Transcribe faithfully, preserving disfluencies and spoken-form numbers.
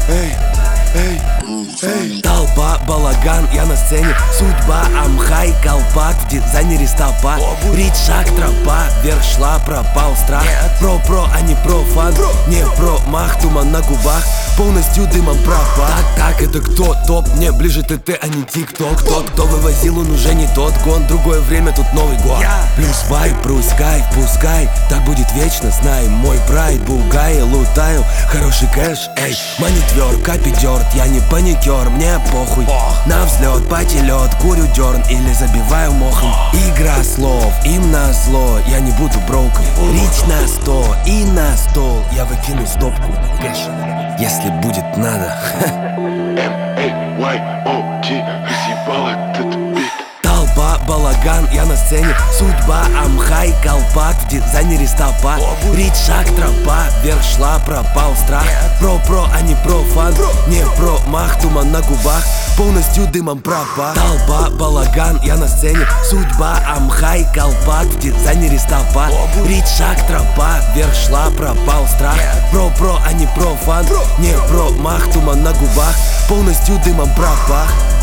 эй, эй, эй. Толпа, балаган, я на сцене. Судьба, амхай, колпак, в дизайнере стопа. Рить, шаг, тропа, вверх шла, пропал страх. Про-про, а не профан. Не про мах, туман на губах, полностью дымом пропах. Так, так, это кто? Топ, мне ближе ТТ, а не ТикТок. Тот, кто вывозил, он уже не тот гон. Другое время, тут Новый год. Плюс вайп, плюс кайф, пускай так будет вечно, знай. Мой прайд, бугай, лутаю хороший кэш, эй. Мани тверд, капи дёрт, я не паникер, мне похуй. На взлет, пати-лед, курю дерн или забиваю мохом. Игра слов, им на зло, я не буду броуком. Рич на сто и на стол, я выкину стопку кэш, если будет надо. Эм-эй-вай-о-ти, разъебал этот бит. Толпа, балаган, я на сцене. Судьба, амхай, колпак, в дизайнере стопа. Рить, шаг, тропа, вверх шла, пропал страх. Про-про, а не профан. Не про мах, туман на губах, полностью дымом пропах. Толпа, балаган, я на сцене. Судьба, амхай, колпак, в дизайнере стопа. Рить, шаг, тропа, вверх шла, пропал страх. Про-про, а не профан. Не про мах, туман на губах, полностью дымом пропах.